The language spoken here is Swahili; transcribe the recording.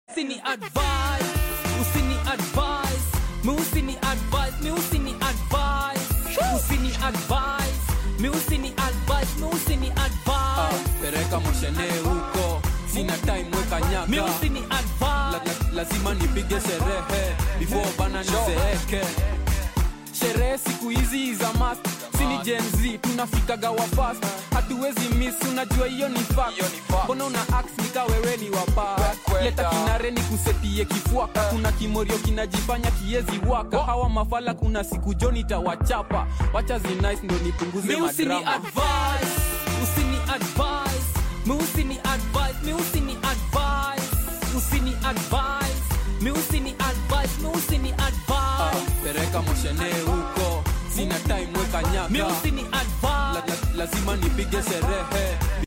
Usini advice, usini advice, me usini advice, me usini advice, usini advice, me usini advice, me usini advice. Pereka moshene huko, sina time weka nyaka. Me usini advice, lazima nipige sherehe before bana nizeeke. Sherehe siku hizi za must, sini Gen Z tunafika gawa fast. Hatuwezi miss, unajua hiyo ni fact. Mbona una axe nika wewe ni wapa. Leta kinare ni kusetie kifuaka. Kuna kimorio kinajifanya kiezi waka. Hawa mafala kuna siku joni tawachapa. Wacha zi nice ndo nipunguze madrama. Me usini advice, usini advice, me usini advice, me usini advice, usini advice, me usini advice, me usini advice. Pereka moshene huko, sina time weka nyaka. Me usini advice, lazima nipige sherehe.